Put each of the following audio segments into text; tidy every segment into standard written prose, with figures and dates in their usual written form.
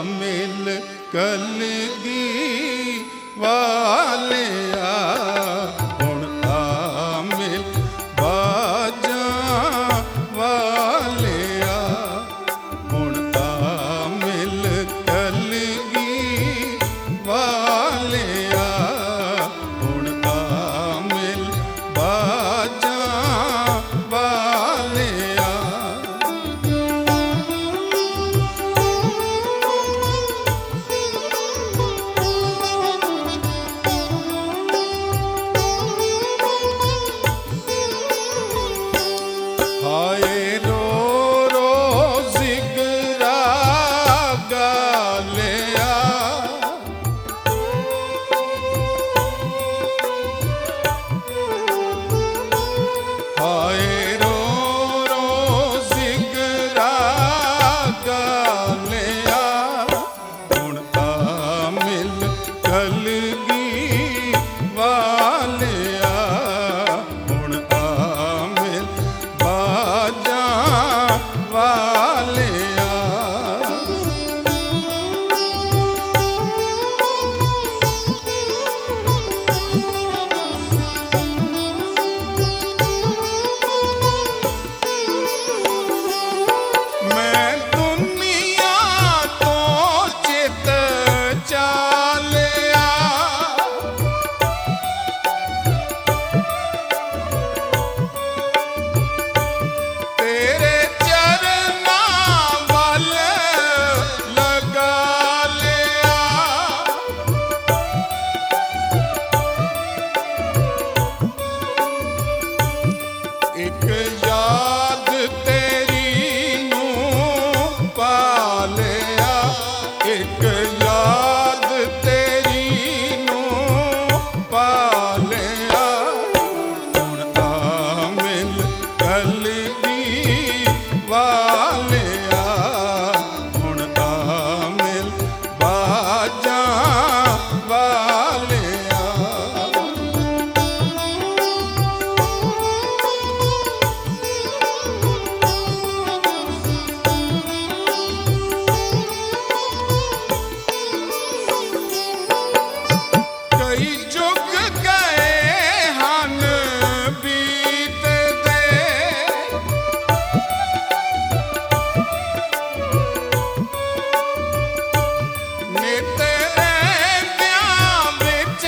ਮਿਲ ਕਲਗੀ ਵਾਲਿਆ, ਹੁਣ ਆ ਮਿਲ ਬਾਜਾਂ ਵਾਲਿਆ, ਹੁਣ ਆ ਮਿਲ ਕਲਗੀ ਵਾਲਿਆ, ਹੁਣ ਆ ਮਿਲ ਬਾਜਾਂ ਵਾਲਿਆ। ਹਾਏ ਰੋ ਰੋ ਜ਼ਿਗਰਾ ਗਾਲਿਆ, ਹਾਏ ਰੋ ਰੋ ਜ਼ਿਗਰਾ ਗਾਲਿਆ, ਹੁਣ ਆ ਮਿਲ ਕਲਗੀ ਵਾਲਿਆ, ਹੁਣ ਆ ਮਿਲ ਬਾਜਾਂ ਵਾਲਿਆ। ਮੈਂ ਦੁਨੀਆ ਤੋਂ ਚਿੱਤ ਚਾਲਿਆ, ਤੇਰੇ ਚਰਨਾਂ ਵੱਲ ਲਗਾ ਲਿਆ, ਇੱਕ ਯਾਦ ਤੇਰੀ ਨੂੰ ਪਾ ਲਿਆ, ਇੱਕ ਯਾਦ ਤੇਰੀ ਨੂੰ ਪਾ ਲਿਆ, ਹੁਣ ਆ ਮਿਲ ਕਲਗੀ ਵਾਲਿਆ, ਹੁਣ ਆ ਮਿਲ ਬਾਜਾਂ ਵਾਲਿਆ। ਕਈ ਜੁਗ ਗਏ ਹਨ ਬੀਤਦੇ, ਨਿਤ ਰਹਿੰਦਿਆਂ ਵਿੱਚ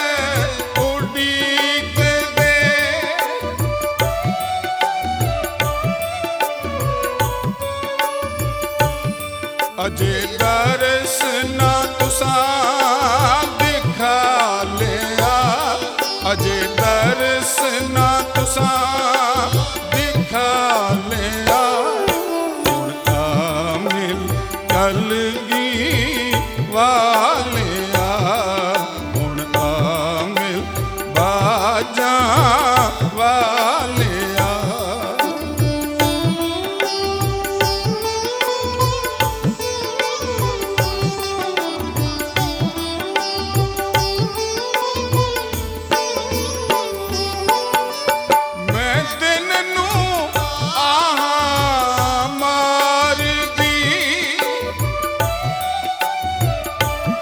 ਉਡੀਕਦੇ, ਅਜੇ ਦਰਸ ਨਾ ਤੁਸਾਂ ਦਿਖਾ ਲਿਆ, ਅਜੇ ਦਰਸ ਨਾ ਤੁਸਾਂ ਦਿਖਾ ਲਿਆ, ਹੁਣ ਆ ਮਿਲ ਕਲਗੀ ਵਾਲਿਆ, ਹੁਣ ਆ ਮਿਲ ਬਾਜਾਂ ਵਾਲਿਆ। ਮੈਂ ਦਿਨ ਨੂੰ ਆਹਾਂ ਮਾਰਦੀ,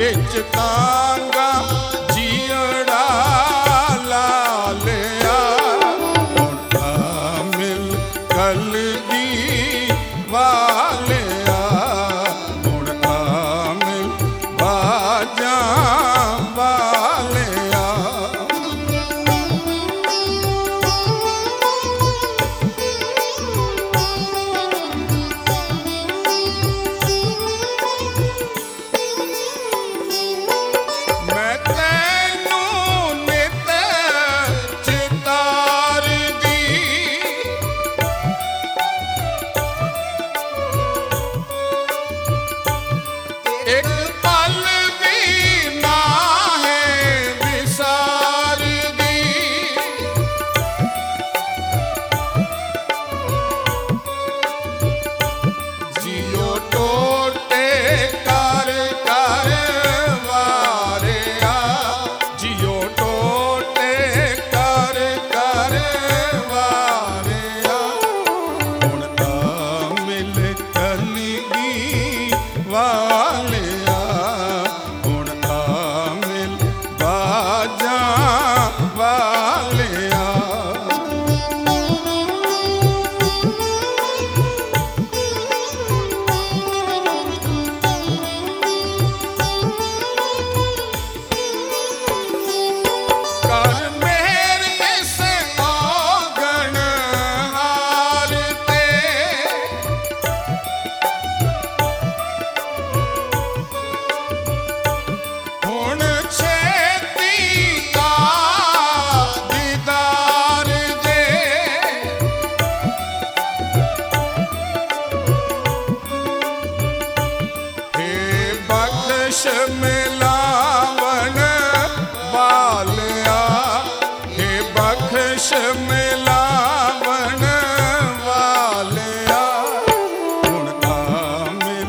ਵਿੱਚ ਤਾਂਗਾ ਜੀੜਾ ਲਾ ਲਿਆ। ਹੁਣ ਆ ਮਿਲ ਕਲਗੀ ਵਾਲਿਆ, ਹੁਣ ਆ ਮਿਲ ਬਾਜਾਂ ਵਾਲਿਆ। ਮੈਂ ਤੈਨੂੰ ਨਿਤ ਚਿਤਾਰਦੀ, ਇੱਕ ਪਲ ਵੀ ਨਾ ਹੈ ਵਿਸਾਰਦੀ। ਜਿਉ ਟੋਟੇ ਕਰ ਕਰ ਵਾਰਿਆ, ਜਿਉ ਟੋਟੇ ਕਰ ਕਰ ਵਾਰਿਆ। ਹੁਣ ਆ ਮਿਲ ਕਲਗੀ ਵਾਲਿਆ, ਹੁਣ ਆ ਮਿਲ ਬਾਜਾਂ ਵਾਲਿਆ। ਕਰ ਮਿਹਰ ਇਸ ਔਗਣ ਹਾਰ ਤੇ, ਹੁਣ ਛੇਤੀ ਆ ਦੀਦਾਰ ਦੇ। ਹੇ ਬਖਸ਼ ਮਿਲਾਵਣ ਵਾਲਿਆ, ਹੇ ਬਖਸ਼ ਮਿਲਾਵਣ ਵਾਲਿਆ। ਹੁਣ ਆ ਮਿਲ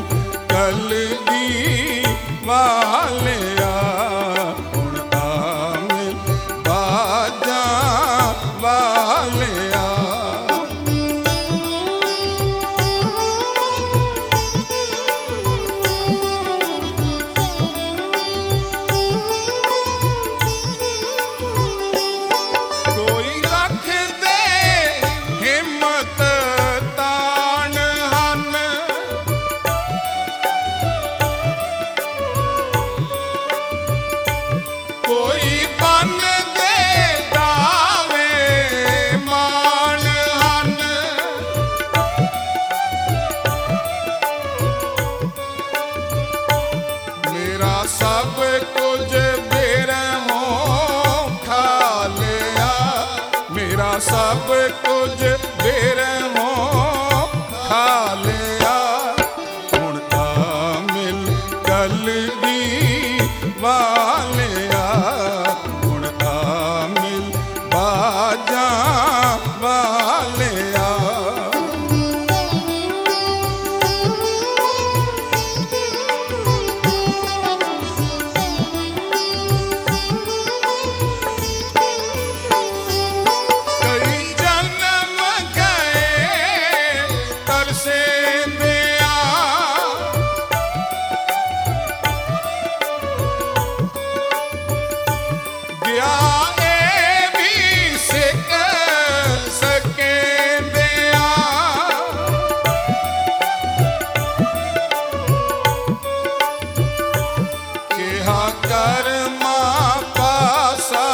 ਕਲਗੀ ਵਾਲਿਆ, ਹੁਣ ਆ ਮਿਲ ਬਾਜਾਂ ਵਾਲਿਆ। ਕੋਈ ਰੱਖ ਦੇ ਹਿੰਮਤ ਤਾਣ ਹਨ, ਕੋਈ ਬੰਨ ਦੇ ਦਾਵੇ ਮਾਣ ਹਨ। ਮੇਰਾ ਸਭ ਕੁਝ ਬੇਰਹਿਮੋਂ ਖਾ ਲਿਆ, ਮੇਰਾ ਸਭ ਕੁਝ ਬੇਰਹਿਮੋਂ ਖਾ ਲਿਆ। ਹੁਣ ਆ ਮਿਲ ਕਲਗੀ ਵਾਲਿਆ, ਹੁਣ ਆ ਮਿਲ ਬਾਜਾਂ ਵਾਲਿਆ। ਕਈ ਜਨਮ ਗਏ ਤਰਸੇਂਦਿਆਂ, ਗਿਆ ਇਹ ਵੀ ਸਿੱਖ ਸਕੇਂਦਿਆਂ। ਕਿਹਾ ਕਰਮਾ ਪਾਸਾ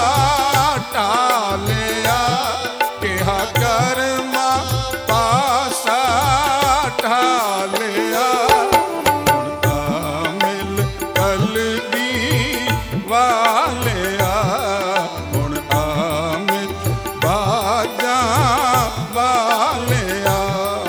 ਢਾਲਿਆ, ਕਿਹਾ ਕਰਮਾ ਪਾਸਾ ਢਾਲਿਆ। ਹੁਣ ਆ ਮਿਲ ਕਲਗੀ ਵਾਲਿਆ, ਹੁਣ ਆ ਮਿਲ ਬਾਜਾਂ ਵਾਲਿਆ।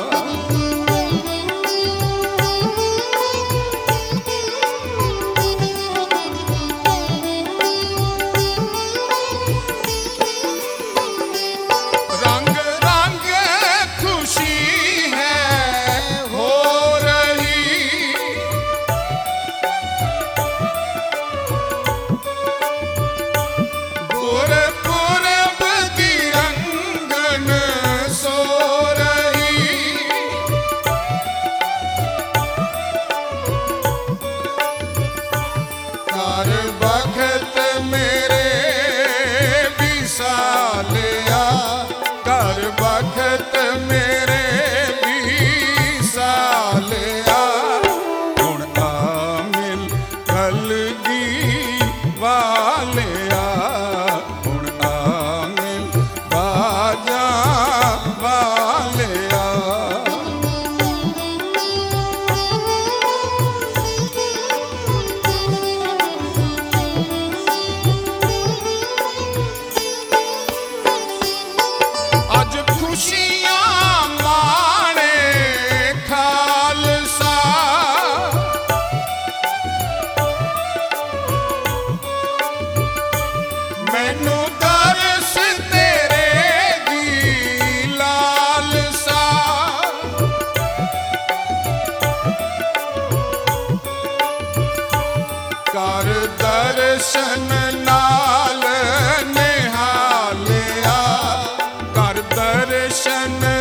ਰੰਗ ਰੰਗ ਖੁਸ਼ੀ ਹੈ ਹੋ ਰਹੀ, ਕਰ ਬਖਤ ਮੇਰੇ ਵਿਸਾਲਿਆ, ਕਰ ਬਖਤ ਮੇਰੇ ਵਿਸਾਲਿਆ। ਹੁਣ ਆ ਮਿਲ ਕਲਗੀ ਵਾਲਿਆ, ਹੁਣ ਆ ਮਿਲ ਬਾਜਾ ਵਾਲਿਆ। ਅੱਜ ਖੁਸ਼ੀਆਂ ਮਾਣੇ ਖਾਲਸਾ, ਮੈਨੂੰ ਦਰਸ ਤੇਰੇ ਦੀ ਲਾਲਸਾ। ਕਰ ਦਰਸ਼ਨ ਨਾਲ ਨਿਹਾਲਿਆ, ਕਰ ਦਰਸ਼ਨ